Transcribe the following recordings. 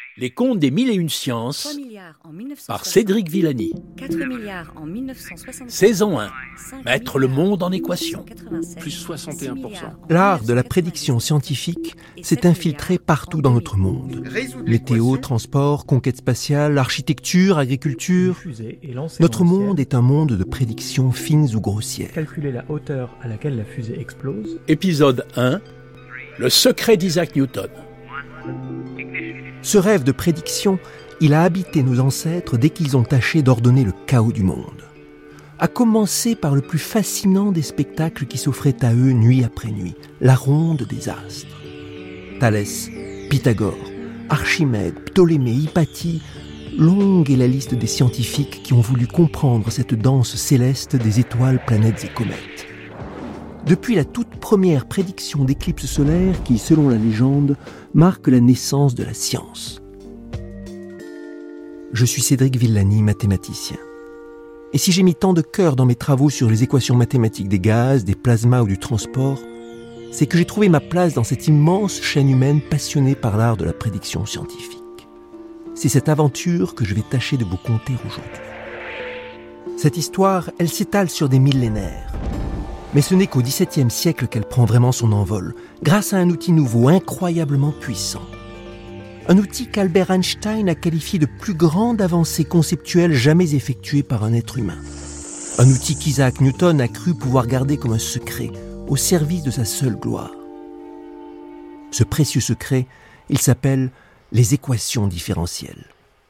Les contes des mille et une sciences 3 milliards en 1960, par Cédric Villani. 4 milliards en 1960, Saison 1. 5 Mettre le monde en équation. Plus 61%. L'art de la prédiction scientifique s'est infiltré partout dans notre monde. Météo, transport, conquête spatiale, architecture, agriculture. Notre monde est un monde de prédictions fines ou grossières. Calculer la hauteur à laquelle la fusée explose. Épisode 1. Le secret d'Isaac Newton. Ce rêve de prédiction, il a habité nos ancêtres dès qu'ils ont tâché d'ordonner le chaos du monde. À commencer par le plus fascinant des spectacles qui s'offraient à eux nuit après nuit, la ronde des astres. Thalès, Pythagore, Archimède, Ptolémée, Hypatie, longue est la liste des scientifiques qui ont voulu comprendre cette danse céleste des étoiles, planètes et comètes. Depuis la toute première prédiction d'éclipse solaire qui, selon la légende, marque la naissance de la science. Je suis Cédric Villani, mathématicien. Et si j'ai mis tant de cœur dans mes travaux sur les équations mathématiques des gaz, des plasmas ou du transport, c'est que j'ai trouvé ma place dans cette immense chaîne humaine passionnée par l'art de la prédiction scientifique. C'est cette aventure que je vais tâcher de vous conter aujourd'hui. Cette histoire, elle s'étale sur des millénaires. Mais ce n'est qu'au XVIIe siècle qu'elle prend vraiment son envol, grâce à un outil nouveau, incroyablement puissant. Un outil qu'Albert Einstein a qualifié de plus grande avancée conceptuelle jamais effectuée par un être humain. Un outil qu'Isaac Newton a cru pouvoir garder comme un secret, au service de sa seule gloire. Ce précieux secret, il s'appelle les équations différentielles.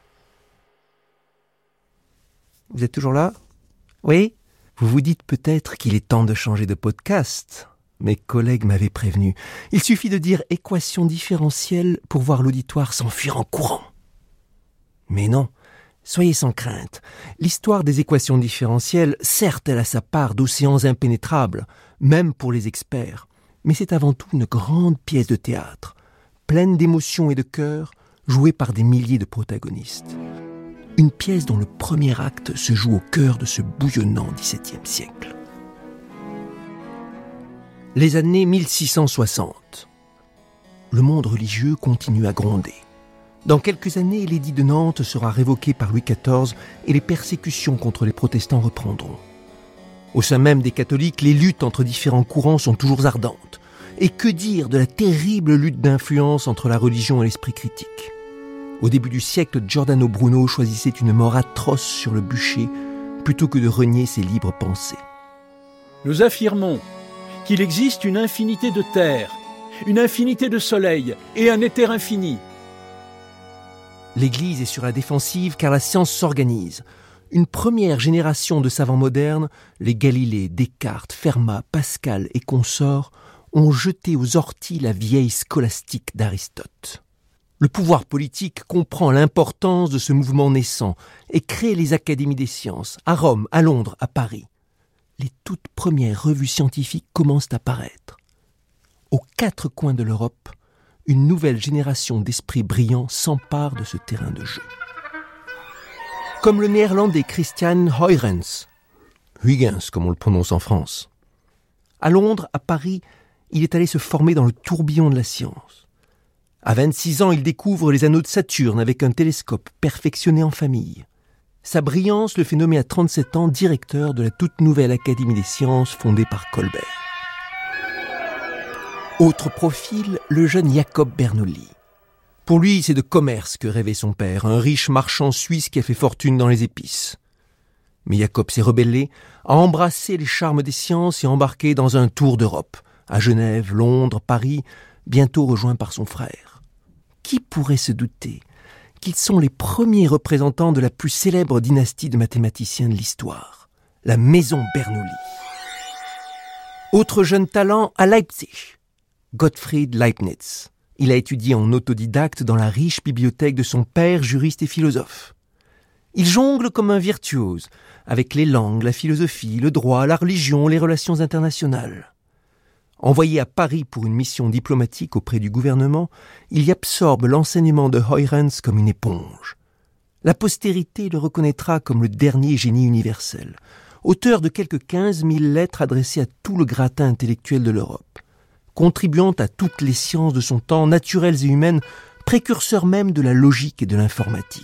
Vous êtes toujours là ? Oui ? Vous vous dites peut-être qu'il est temps de changer de podcast. Mes collègues m'avaient prévenu. Il suffit de dire équation différentielle pour voir l'auditoire s'enfuir en courant. Mais non, soyez sans crainte. L'histoire des équations différentielles, certes, elle a sa part d'océans impénétrables, même pour les experts. Mais c'est avant tout une grande pièce de théâtre, pleine d'émotions et de cœur, jouée par des milliers de protagonistes. Une pièce dont le premier acte se joue au cœur de ce bouillonnant XVIIe siècle. Les années 1660. Le monde religieux continue à gronder. Dans quelques années, l'édit de Nantes sera révoqué par Louis XIV et les persécutions contre les protestants reprendront. Au sein même des catholiques, les luttes entre différents courants sont toujours ardentes. Et que dire de la terrible lutte d'influence entre la religion et l'esprit critique ? Au début du siècle, Giordano Bruno choisissait une mort atroce sur le bûcher plutôt que de renier ses libres pensées. Nous affirmons qu'il existe une infinité de terres, une infinité de soleils et un éther infini. L'Église est sur la défensive car la science s'organise. Une première génération de savants modernes, les Galilée, Descartes, Fermat, Pascal et consorts, ont jeté aux orties la vieille scolastique d'Aristote. Le pouvoir politique comprend l'importance de ce mouvement naissant et crée les académies des sciences, à Rome, à Londres, à Paris. Les toutes premières revues scientifiques commencent à paraître. Aux quatre coins de l'Europe, une nouvelle génération d'esprits brillants s'empare de ce terrain de jeu. Comme le néerlandais Christian Huygens, Huygens comme on le prononce en France. À Londres, à Paris, il est allé se former dans le tourbillon de la science. À 26 ans, il découvre les anneaux de Saturne avec un télescope perfectionné en famille. Sa brillance le fait nommer à 37 ans directeur de la toute nouvelle Académie des sciences fondée par Colbert. Autre profil, le jeune Jacob Bernoulli. Pour lui, c'est de commerce que rêvait son père, un riche marchand suisse qui a fait fortune dans les épices. Mais Jacob s'est rebellé, a embrassé les charmes des sciences et embarqué dans un tour d'Europe, à Genève, Londres, Paris, bientôt rejoint par son frère. Qui pourrait se douter qu'ils sont les premiers représentants de la plus célèbre dynastie de mathématiciens de l'histoire, la maison Bernoulli. Autre jeune talent à Leipzig, Gottfried Leibniz. Il a étudié en autodidacte dans la riche bibliothèque de son père, juriste et philosophe. Il jongle comme un virtuose, avec les langues, la philosophie, le droit, la religion, les relations internationales. Envoyé à Paris pour une mission diplomatique auprès du gouvernement, il y absorbe l'enseignement de Huygens comme une éponge. La postérité le reconnaîtra comme le dernier génie universel, auteur de quelques 15 000 lettres adressées à tout le gratin intellectuel de l'Europe, contribuant à toutes les sciences de son temps, naturelles et humaines, précurseur même de la logique et de l'informatique.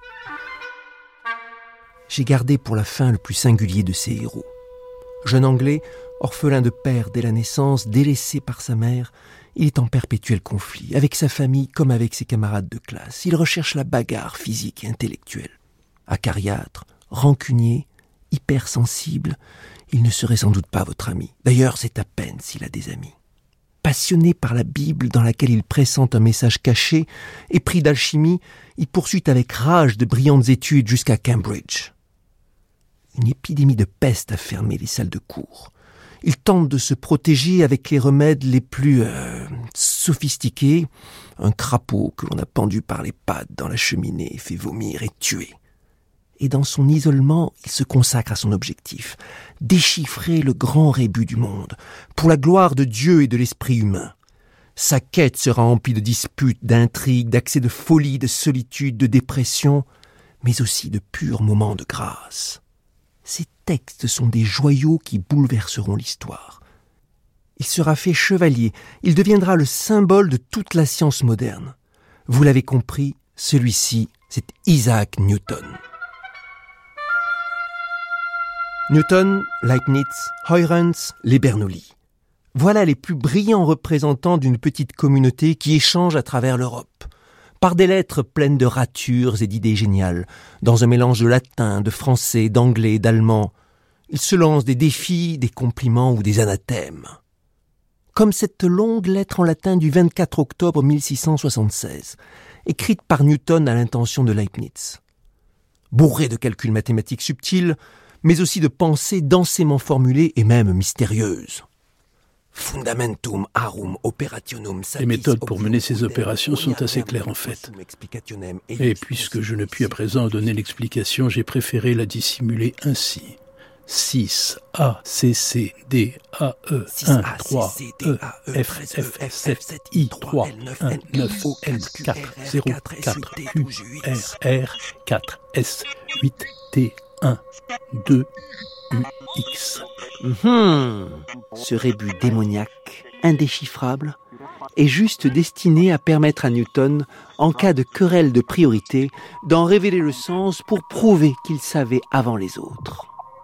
J'ai gardé pour la fin le plus singulier de ces héros. Jeune Anglais, orphelin de père dès la naissance, délaissé par sa mère, il est en perpétuel conflit, avec sa famille comme avec ses camarades de classe. Il recherche la bagarre physique et intellectuelle. Acariâtre, rancunier, hypersensible, il ne serait sans doute pas votre ami. D'ailleurs, c'est à peine s'il a des amis. Passionné par la Bible dans laquelle il pressent un message caché, épris d'alchimie, il poursuit avec rage de brillantes études jusqu'à Cambridge. Une épidémie de peste a fermé les salles de cours. Il tente de se protéger avec les remèdes les plus sophistiqués. Un crapaud que l'on a pendu par les pattes dans la cheminée fait vomir et tuer. Et dans son isolement, il se consacre à son objectif, déchiffrer le grand rébus du monde, pour la gloire de Dieu et de l'esprit humain. Sa quête sera emplie de disputes, d'intrigues, d'accès de folie, de solitude, de dépression, mais aussi de purs moments de grâce. Ces textes sont des joyaux qui bouleverseront l'histoire. Il sera fait chevalier, il deviendra le symbole de toute la science moderne. Vous l'avez compris, celui-ci, c'est Isaac Newton. Newton, Leibniz, Huygens, les Bernoulli. Voilà les plus brillants représentants d'une petite communauté qui échange à travers l'Europe. Par des lettres pleines de ratures et d'idées géniales, dans un mélange de latin, de français, d'anglais, d'allemand. Ils se lancent des défis, des compliments ou des anathèmes. Comme cette longue lettre en latin du 24 octobre 1676, écrite par Newton à l'intention de Leibniz. Bourrée de calculs mathématiques subtils, mais aussi de pensées densément formulées et même mystérieuses. Fundamentum arum operationum satis. Les méthodes pour mener ces opérations sont assez claires en fait. Et puisque je ne puis à présent donner l'explication, j'ai préféré la dissimuler ainsi. 6 A C C D A E 1 3 E F F 7 I 3 1 9 L 4 0 4 Q R R 4 S 8 T 1 2 U X. Ce rébus démoniaque, indéchiffrable, est juste destiné à permettre à Newton, en cas de querelle de priorité, d'en révéler le sens pour prouver qu'il savait avant les autres.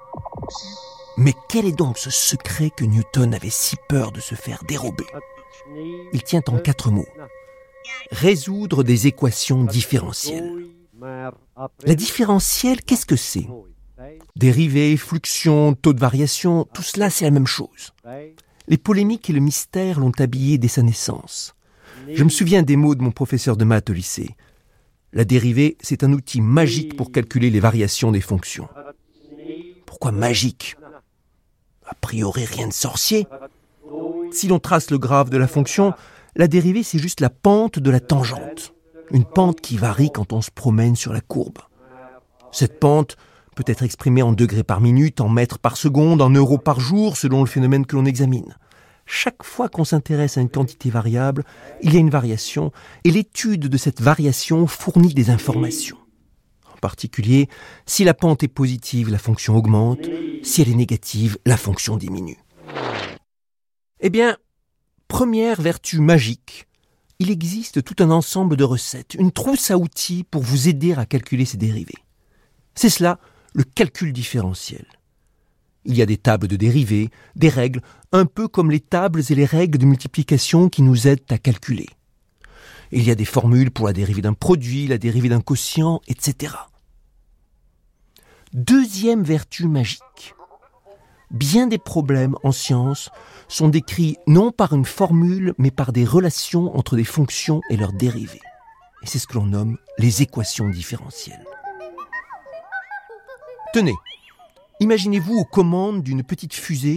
Mais quel est donc ce secret que Newton avait si peur de se faire dérober ? Il tient en 4 mots. Résoudre des équations différentielles. La différentielle, qu'est-ce que c'est ? Dérivés, fluxions, taux de variation, tout cela c'est la même chose. Les polémiques et le mystère l'ont habillé dès sa naissance. Je me souviens des mots de mon professeur de maths au lycée. La dérivée, c'est un outil magique pour calculer les variations des fonctions. Pourquoi magique ? A priori rien de sorcier. Si l'on trace le graphe de la fonction, la dérivée c'est juste la pente de la tangente. Une pente qui varie quand on se promène sur la courbe. Cette pente peut être exprimée en degrés par minute, en mètres par seconde, en euros par jour, selon le phénomène que l'on examine. Chaque fois qu'on s'intéresse à une quantité variable, il y a une variation, et l'étude de cette variation fournit des informations. En particulier, si la pente est positive, la fonction augmente, si elle est négative, la fonction diminue. Eh bien, première vertu magique, il existe tout un ensemble de recettes, une trousse à outils pour vous aider à calculer ces dérivés. C'est cela, le calcul différentiel. Il y a des tables de dérivés, des règles, un peu comme les tables et les règles de multiplication qui nous aident à calculer. Il y a des formules pour la dérivée d'un produit, la dérivée d'un quotient, etc. Deuxième vertu magique. Bien des problèmes en science sont décrits non par une formule, mais par des relations entre des fonctions et leurs dérivés. Et c'est ce que l'on nomme les équations différentielles. Tenez, imaginez-vous aux commandes d'une petite fusée.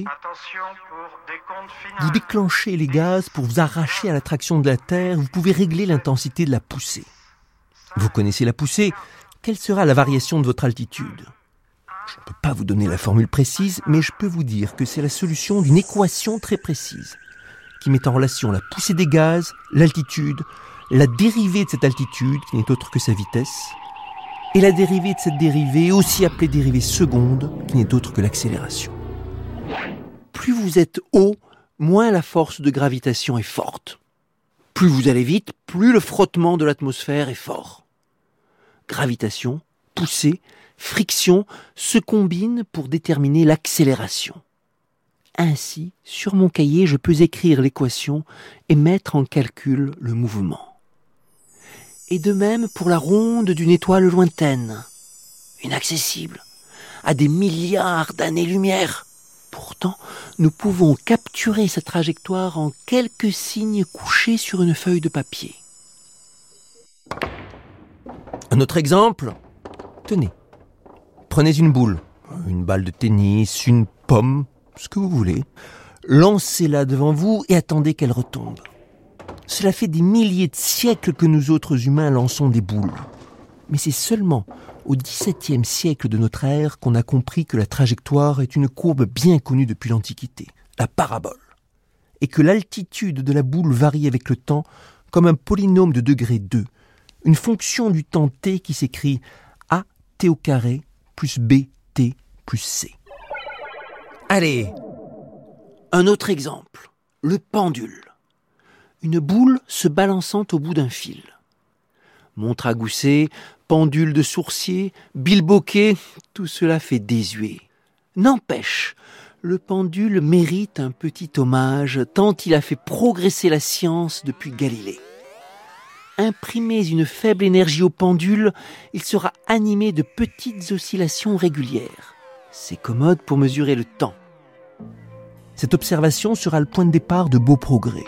Vous déclenchez les gaz pour vous arracher à l'attraction de la Terre. Vous pouvez régler l'intensité de la poussée. Vous connaissez la poussée. Quelle sera la variation de votre altitude ? Je ne peux pas vous donner la formule précise, mais je peux vous dire que c'est la solution d'une équation très précise qui met en relation la poussée des gaz, l'altitude, la dérivée de cette altitude, qui n'est autre que sa vitesse, et la dérivée de cette dérivée, aussi appelée dérivée seconde, qui n'est autre que l'accélération. Plus vous êtes haut, moins la force de gravitation est forte. Plus vous allez vite, plus le frottement de l'atmosphère est fort. Gravitation, poussée, friction se combinent pour déterminer l'accélération. Ainsi, sur mon cahier, je peux écrire l'équation et mettre en calcul le mouvement. Et de même pour la ronde d'une étoile lointaine, inaccessible, à des milliards d'années-lumière. Pourtant, nous pouvons capturer sa trajectoire en quelques signes couchés sur une feuille de papier. Un autre exemple ? Tenez, prenez une boule, une balle de tennis, une pomme, ce que vous voulez. Lancez-la devant vous et attendez qu'elle retombe. Cela fait des milliers de siècles que nous autres humains lançons des boules. Mais c'est seulement au XVIIe siècle de notre ère qu'on a compris que la trajectoire est une courbe bien connue depuis l'Antiquité, la parabole, et que l'altitude de la boule varie avec le temps comme un polynôme de degré 2, une fonction du temps t qui s'écrit AT au carré plus BT plus C. Allez, un autre exemple, le pendule. Une boule se balançant au bout d'un fil. Montre à gousset, pendule de sourcier, bilboquet, tout cela fait désuet. N'empêche, le pendule mérite un petit hommage tant il a fait progresser la science depuis Galilée. Imprimez une faible énergie au pendule, il sera animé de petites oscillations régulières. C'est commode pour mesurer le temps. Cette observation sera le point de départ de beaux progrès.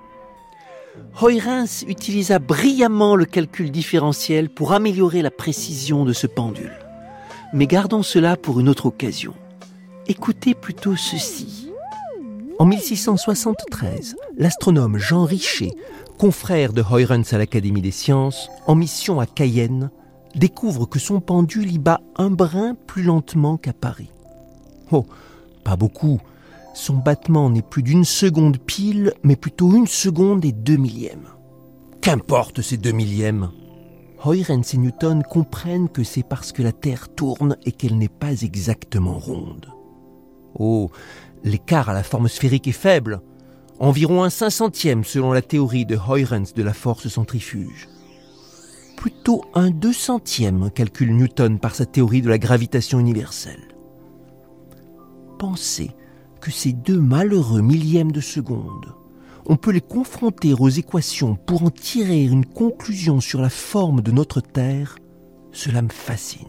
Huygens utilisa brillamment le calcul différentiel pour améliorer la précision de ce pendule. Mais gardons cela pour une autre occasion. Écoutez plutôt ceci. En 1673, l'astronome Jean Richer, confrère de Huygens à l'Académie des sciences, en mission à Cayenne, découvre que son pendule y bat un brin plus lentement qu'à Paris. Oh, pas beaucoup. Son battement n'est plus d'1 seconde pile, mais plutôt 1 seconde et 2 millièmes. Qu'importe ces 2 millièmes ? Huygens et Newton comprennent que c'est parce que la Terre tourne et qu'elle n'est pas exactement ronde. Oh, l'écart à la forme sphérique est faible, environ 1/500 selon la théorie de Huygens de la force centrifuge. Plutôt 1/200 calcule Newton par sa théorie de la gravitation universelle. Pensez que ces 2 malheureux millièmes de seconde, on peut les confronter aux équations pour en tirer une conclusion sur la forme de notre Terre, cela me fascine.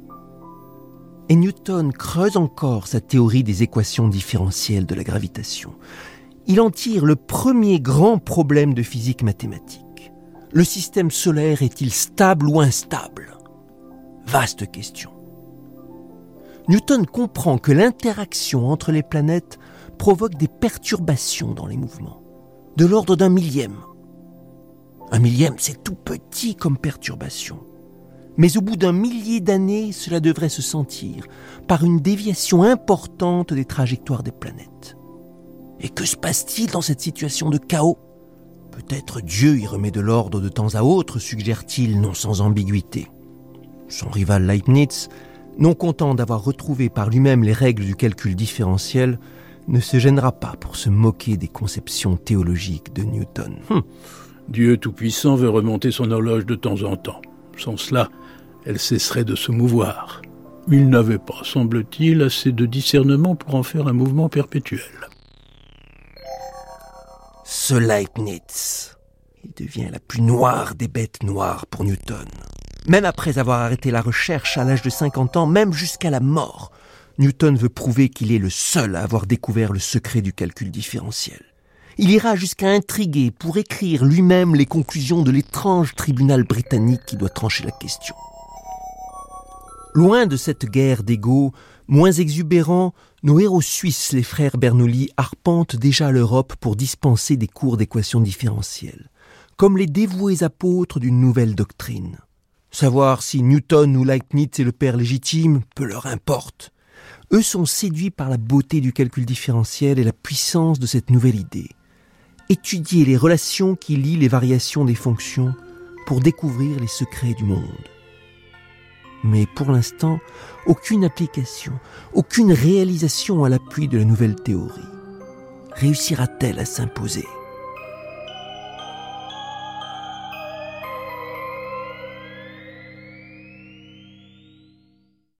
Et Newton creuse encore sa théorie des équations différentielles de la gravitation. Il en tire le premier grand problème de physique mathématique. Le système solaire est-il stable ou instable ? Vaste question. Newton comprend que l'interaction entre les planètes provoque des perturbations dans les mouvements, de l'ordre d'1 millième. 1 millième, c'est tout petit comme perturbation. Mais au bout d'1 millier d'années, cela devrait se sentir par une déviation importante des trajectoires des planètes. Et que se passe-t-il dans cette situation de chaos ? Peut-être Dieu y remet de l'ordre de temps à autre, suggère-t-il, non sans ambiguïté. Son rival Leibniz, non content d'avoir retrouvé par lui-même les règles du calcul différentiel, ne se gênera pas pour se moquer des conceptions théologiques de Newton. Dieu Tout-Puissant veut remonter son horloge de temps en temps. Sans cela, elle cesserait de se mouvoir. Il n'avait pas, semble-t-il, assez de discernement pour en faire un mouvement perpétuel. Ce Leibniz, il devient la plus noire des bêtes noires pour Newton. Même après avoir arrêté la recherche à l'âge de 50 ans, même jusqu'à la mort, Newton veut prouver qu'il est le seul à avoir découvert le secret du calcul différentiel. Il ira jusqu'à intriguer pour écrire lui-même les conclusions de l'étrange tribunal britannique qui doit trancher la question. Loin de cette guerre d'ego, moins exubérants, nos héros suisses, les frères Bernoulli, arpentent déjà l'Europe pour dispenser des cours d'équations différentielles, comme les dévoués apôtres d'une nouvelle doctrine. Savoir si Newton ou Leibniz est le père légitime, peu leur importe. Eux sont séduits par la beauté du calcul différentiel et la puissance de cette nouvelle idée. Étudier les relations qui lient les variations des fonctions pour découvrir les secrets du monde. Mais pour l'instant, aucune application, aucune réalisation à l'appui de la nouvelle théorie. Réussira-t-elle à s'imposer ?